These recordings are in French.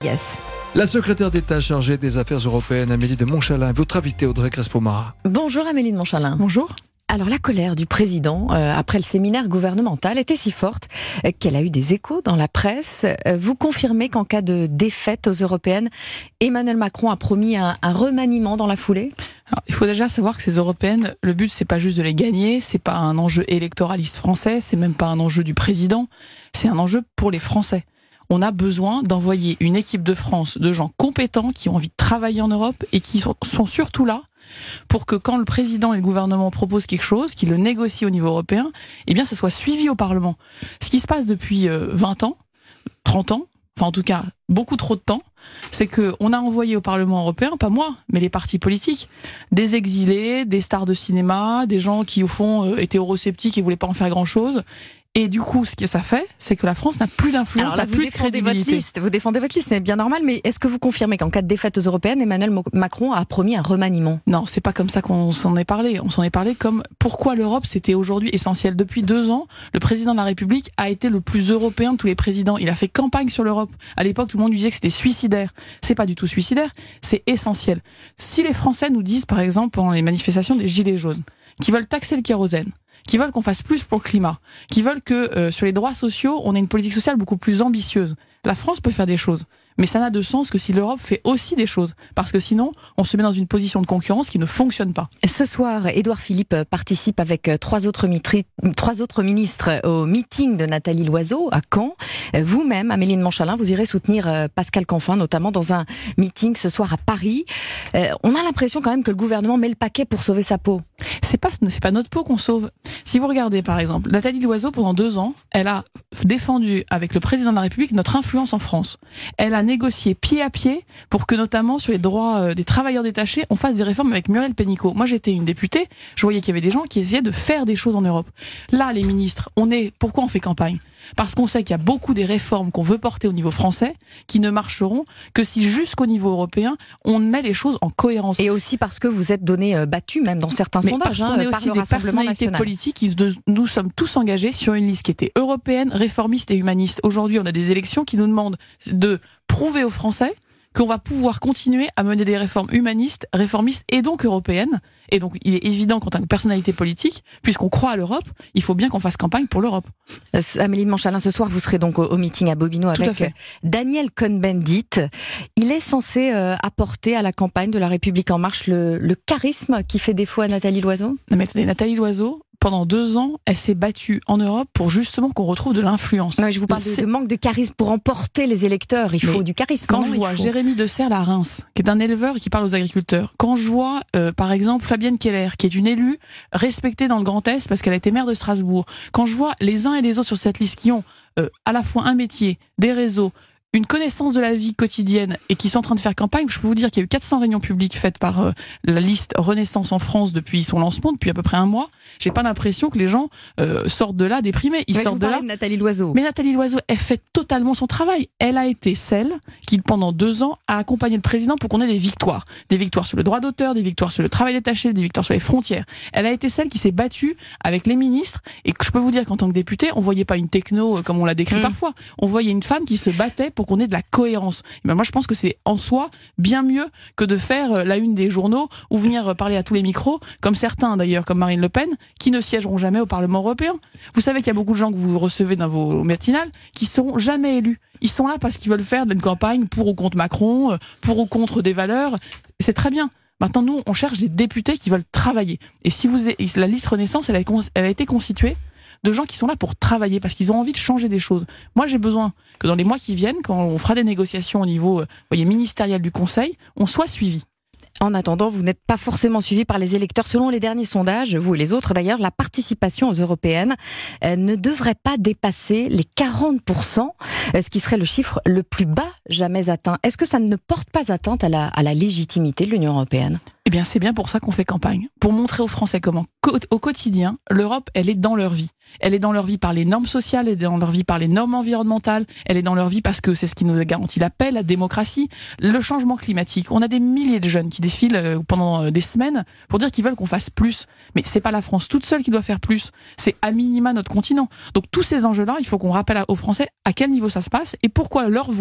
Yes. La secrétaire d'État chargée des affaires européennes, Amélie de Montchalin, votre invitée Audrey Crespo-Mara. Bonjour Amélie de Montchalin. Bonjour. Alors la colère du président après le séminaire gouvernemental était si forte qu'elle a eu des échos dans la presse. Vous confirmez qu'en cas de défaite aux européennes, Emmanuel Macron a promis un remaniement dans la foulée ? Alors, il faut déjà savoir que ces européennes, le but c'est pas juste de les gagner, c'est pas un enjeu électoraliste français, c'est même pas un enjeu du président, c'est un enjeu pour les Français. On a besoin d'envoyer une équipe de France de gens compétents qui ont envie de travailler en Europe et qui sont surtout là pour que quand le président et le gouvernement proposent quelque chose, qu'ils le négocient au niveau européen, eh bien ça soit suivi au Parlement. Ce qui se passe depuis 20 ans, 30 ans, enfin en tout cas beaucoup trop de temps, c'est qu'on a envoyé au Parlement européen, pas moi, mais les partis politiques, des exilés, des stars de cinéma, des gens qui au fond étaient eurosceptiques et voulaient pas en faire grand-chose. Et du coup, ce que ça fait, c'est que la France n'a plus d'influence, n'a plus de crédibilité. Vous défendez votre liste, c'est bien normal, mais est-ce que vous confirmez qu'en cas de défaite aux européennes, Emmanuel Macron a promis un remaniement ? Non, c'est pas comme ça qu'on s'en est parlé. On s'en est parlé comme pourquoi l'Europe, c'était aujourd'hui essentiel. Depuis 2 ans, le président de la République a été le plus européen de tous les présidents. Il a fait campagne sur l'Europe. À l'époque, tout le monde lui disait que c'était suicidaire. C'est pas du tout suicidaire, c'est essentiel. Si les Français nous disent, par exemple, pendant les manifestations des Gilets jaunes, qu'ils veulent taxer le kérosène, qui veulent qu'on fasse plus pour le climat, qui veulent que sur les droits sociaux, on ait une politique sociale beaucoup plus ambitieuse. La France peut faire des choses, mais ça n'a de sens que si l'Europe fait aussi des choses, parce que sinon, on se met dans une position de concurrence qui ne fonctionne pas. Ce soir, Édouard Philippe participe avec trois autres ministres au meeting de Nathalie Loiseau à Caen. Vous-même, Amélie de Montchalin, vous irez soutenir Pascal Canfin, notamment dans un meeting ce soir à Paris. On a l'impression quand même que le gouvernement met le paquet pour sauver sa peau. C'est pas notre peau qu'on sauve. Si vous regardez par exemple, Nathalie Loiseau pendant 2 ans, elle a défendu avec le président de la République notre influence en France. Elle a négocié pied à pied pour que notamment sur les droits des travailleurs détachés, on fasse des réformes avec Muriel Pénicaud. Moi j'étais une députée, je voyais qu'il y avait des gens qui essayaient de faire des choses en Europe. Là les ministres, pourquoi on fait campagne ? Parce qu'on sait qu'il y a beaucoup des réformes qu'on veut porter au niveau français qui ne marcheront que si jusqu'au niveau européen on met les choses en cohérence. Et aussi parce que vous êtes donné battu même dans certains sondages. Parce qu'on est aussi des personnalités politiques qui nous sommes tous engagés sur une liste qui était européenne, réformiste et humaniste. Aujourd'hui on a des élections qui nous demandent de prouver aux Français qu'on va pouvoir continuer à mener des réformes humanistes, réformistes et donc européennes. Et donc, il est évident qu'en tant que personnalité politique, puisqu'on croit à l'Europe, il faut bien qu'on fasse campagne pour l'Europe. Amélie de Montchalin, ce soir, vous serez donc au meeting à Bobino avec Daniel Cohn-Bendit. Il est censé apporter à la campagne de La République En Marche le charisme qui fait défaut à Nathalie Loiseau ? Non, mais attendez, Nathalie Loiseau, pendant 2 ans, elle s'est battue en Europe pour justement qu'on retrouve de l'influence. Non, je vous parle de manque de charisme pour emporter les électeurs. Il faut du charisme. Quand je vois Jérémy de Serle à Reims, qui est un éleveur et qui parle aux agriculteurs, quand je vois, par exemple, Fabienne Keller, qui est une élue respectée dans le Grand Est parce qu'elle a été maire de Strasbourg, quand je vois les uns et les autres sur cette liste qui ont à la fois un métier, des réseaux, une connaissance de la vie quotidienne et qui sont en train de faire campagne, je peux vous dire qu'il y a eu 400 réunions publiques faites par la liste Renaissance en France depuis son lancement, depuis à peu près 1 mois. J'ai pas l'impression que les gens sortent de là déprimés. Ils sortent de là. De Nathalie Loiseau. Mais Nathalie Loiseau, elle fait totalement son travail. Elle a été celle qui, pendant 2 ans, a accompagné le président pour qu'on ait des victoires. Des victoires sur le droit d'auteur, des victoires sur le travail détaché, des victoires sur les frontières. Elle a été celle qui s'est battue avec les ministres. Et je peux vous dire qu'en tant que députée, on voyait pas une techno comme on l'a décrit parfois. On voyait une femme qui se battait pour qu'on ait de la cohérence. Et ben moi, je pense que c'est en soi bien mieux que de faire la une des journaux ou venir parler à tous les micros, comme certains d'ailleurs, comme Marine Le Pen, qui ne siégeront jamais au Parlement européen. Vous savez qu'il y a beaucoup de gens que vous recevez dans vos matinales qui seront jamais élus. Ils sont là parce qu'ils veulent faire une campagne pour ou contre Macron, pour ou contre des valeurs. C'est très bien. Maintenant, nous, on cherche des députés qui veulent travailler. Et si la liste Renaissance, elle a été constituée de gens qui sont là pour travailler, parce qu'ils ont envie de changer des choses. Moi, j'ai besoin que dans les mois qui viennent, quand on fera des négociations au niveau ministériel du Conseil, on soit suivi. En attendant, vous n'êtes pas forcément suivi par les électeurs. Selon les derniers sondages, vous et les autres d'ailleurs, la participation aux européennes ne devrait pas dépasser les 40%, ce qui serait le chiffre le plus bas jamais atteint. Est-ce que ça ne porte pas atteinte à la légitimité de l'Union européenne ? Eh bien, c'est bien pour ça qu'on fait campagne. Pour montrer aux Français comment, au quotidien, l'Europe, elle est dans leur vie. Elle est dans leur vie par les normes sociales, elle est dans leur vie par les normes environnementales, elle est dans leur vie parce que c'est ce qui nous a garanti la paix, la démocratie, le changement climatique. On a des milliers de jeunes qui défilent pendant des semaines pour dire qu'ils veulent qu'on fasse plus. Mais c'est pas la France toute seule qui doit faire plus. C'est à minima notre continent. Donc tous ces enjeux-là, il faut qu'on rappelle aux Français à quel niveau ça se passe et pourquoi leur voix,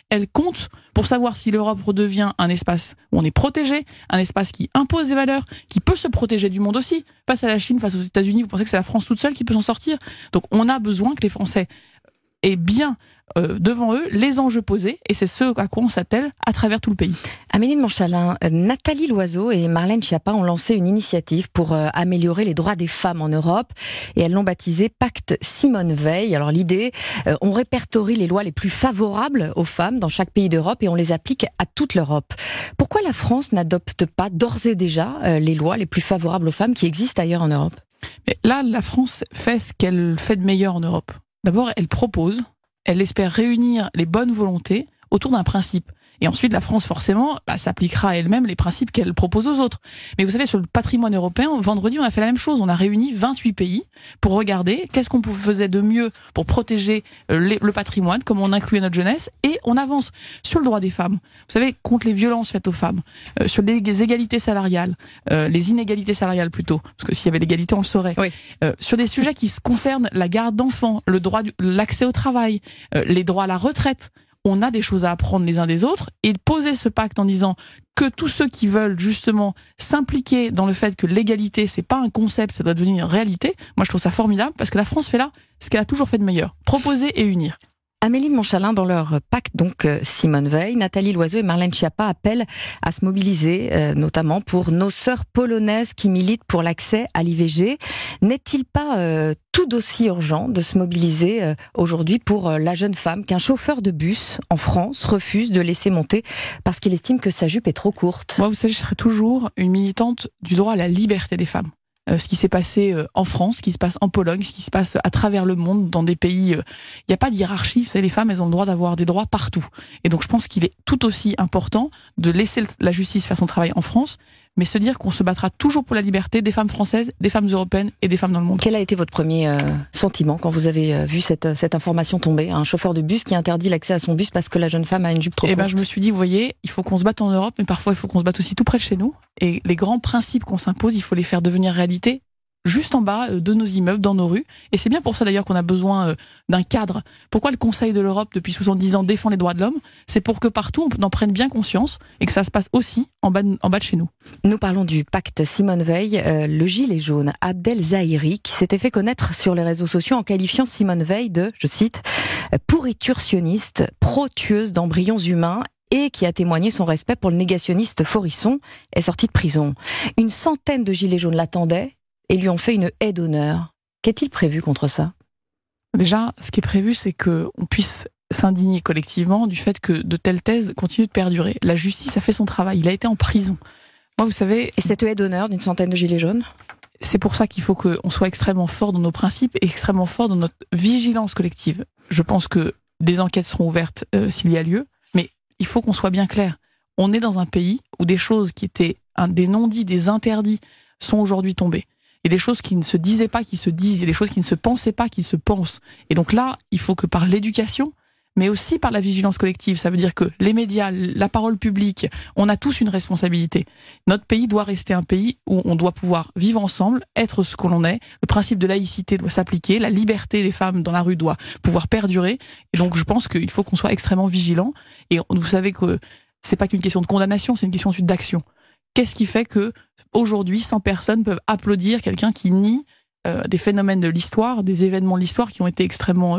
elle compte pour savoir si l'Europe redevient un espace où on est protégé, un espace qui impose des valeurs, qui peut se protéger du monde aussi. Face à la Chine, face aux États-Unis, vous pensez que c'est la France toute seule qui peut s'en sortir? Donc on a besoin que les Français aient bien devant eux les enjeux posés, et c'est ce à quoi on s'attelle à travers tout le pays. Amélie de Montchalin, Nathalie Loiseau et Marlène Schiappa ont lancé une initiative pour améliorer les droits des femmes en Europe, et elles l'ont baptisé Pacte Simone Veil. Alors l'idée, on répertorie les lois les plus favorables aux femmes dans chaque pays d'Europe et on les applique à toute l'Europe. Pourquoi la France n'adopte pas d'ores et déjà les lois les plus favorables aux femmes qui existent ailleurs en Europe? Mais là, la France fait ce qu'elle fait de meilleur en Europe. D'abord, elle propose, elle espère réunir les bonnes volontés autour d'un principe. Et ensuite, la France, forcément, s'appliquera à elle-même les principes qu'elle propose aux autres. Mais vous savez, sur le patrimoine européen, vendredi, on a fait la même chose. On a réuni 28 pays pour regarder qu'est-ce qu'on faisait de mieux pour protéger le patrimoine, comment on incluait notre jeunesse, et on avance sur le droit des femmes. Vous savez, contre les violences faites aux femmes, sur les égalités salariales, les inégalités salariales plutôt, parce que s'il y avait l'égalité, on le saurait. Oui. Sur des sujets qui concernent la garde d'enfants, le droit, l'accès au travail, les droits à la retraite. On a des choses à apprendre les uns des autres, et de poser ce pacte en disant que tous ceux qui veulent justement s'impliquer dans le fait que l'égalité, c'est pas un concept, ça doit devenir une réalité. Moi, je trouve ça formidable parce que la France fait là ce qu'elle a toujours fait de meilleur, proposer et unir. Amélie de Montchalin, dans leur pacte donc Simone Veil, Nathalie Loiseau et Marlène Schiappa appellent à se mobiliser, notamment pour nos sœurs polonaises qui militent pour l'accès à l'IVG. N'est-il pas tout aussi urgent de se mobiliser aujourd'hui pour la jeune femme qu'un chauffeur de bus en France refuse de laisser monter parce qu'il estime que sa jupe est trop courte? Moi, vous savez, je serai toujours une militante du droit à la liberté des femmes. Ce qui s'est passé en France, ce qui se passe en Pologne, ce qui se passe à travers le monde, dans des pays... Il n'y a pas de hiérarchie, vous savez, les femmes, elles ont le droit d'avoir des droits partout. Et donc je pense qu'il est tout aussi important de laisser la justice faire son travail en France, mais se dire qu'on se battra toujours pour la liberté des femmes françaises, des femmes européennes et des femmes dans le monde. Quel a été votre premier sentiment quand vous avez vu cette information tomber? Un chauffeur de bus qui interdit l'accès à son bus parce que la jeune femme a une jupe trop courte. Je me suis dit, vous voyez, il faut qu'on se batte en Europe, mais parfois il faut qu'on se batte aussi tout près de chez nous. Et les grands principes qu'on s'impose, il faut les faire devenir réalité juste en bas de nos immeubles, dans nos rues. Et c'est bien pour ça d'ailleurs qu'on a besoin d'un cadre. Pourquoi le Conseil de l'Europe, depuis 70 ans, défend les droits de l'homme? C'est pour que partout, on en prenne bien conscience et que ça se passe aussi en bas de chez nous. Nous parlons du pacte Simone Veil. Le gilet jaune Abdel Zahiri, qui s'était fait connaître sur les réseaux sociaux en qualifiant Simone Veil de, je cite, pourriturtionniste, pro-tueuse d'embryons humains, et qui a témoigné son respect pour le négationniste Forisson, est sorti de prison. Une centaine de gilets jaunes l'attendaient et lui ont fait une haie d'honneur. Qu'est-il prévu contre ça? Déjà, ce qui est prévu, c'est qu'on puisse s'indigner collectivement du fait que de telles thèses continuent de perdurer. La justice a fait son travail, il a été en prison. Moi, vous savez... Et cette haie d'honneur d'une centaine de gilets jaunes? C'est pour ça qu'il faut qu'on soit extrêmement fort dans nos principes et extrêmement fort dans notre vigilance collective. Je pense que des enquêtes seront ouvertes s'il y a lieu, mais il faut qu'on soit bien clair. On est dans un pays où des choses qui étaient des non-dits, des interdits, sont aujourd'hui tombées. Il y a des choses qui ne se disaient pas, qui se disent. Il y a des choses qui ne se pensaient pas, qui se pensent. Et donc là, il faut que par l'éducation, mais aussi par la vigilance collective, ça veut dire que les médias, la parole publique, on a tous une responsabilité. Notre pays doit rester un pays où on doit pouvoir vivre ensemble, être ce que l'on est. Le principe de laïcité doit s'appliquer. La liberté des femmes dans la rue doit pouvoir perdurer. Et donc je pense qu'il faut qu'on soit extrêmement vigilant. Et vous savez que c'est pas qu'une question de condamnation, c'est une question ensuite d'action. Qu'est-ce qui fait que aujourd'hui 100 personnes peuvent applaudir quelqu'un qui nie des phénomènes de l'histoire, des événements de l'histoire qui ont été extrêmement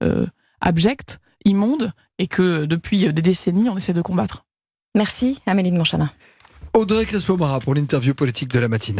abjects, immondes, et que depuis des décennies on essaie de combattre. Merci Amélie de Montchalin. Audrey Crespo-Mara pour l'interview politique de la matinale.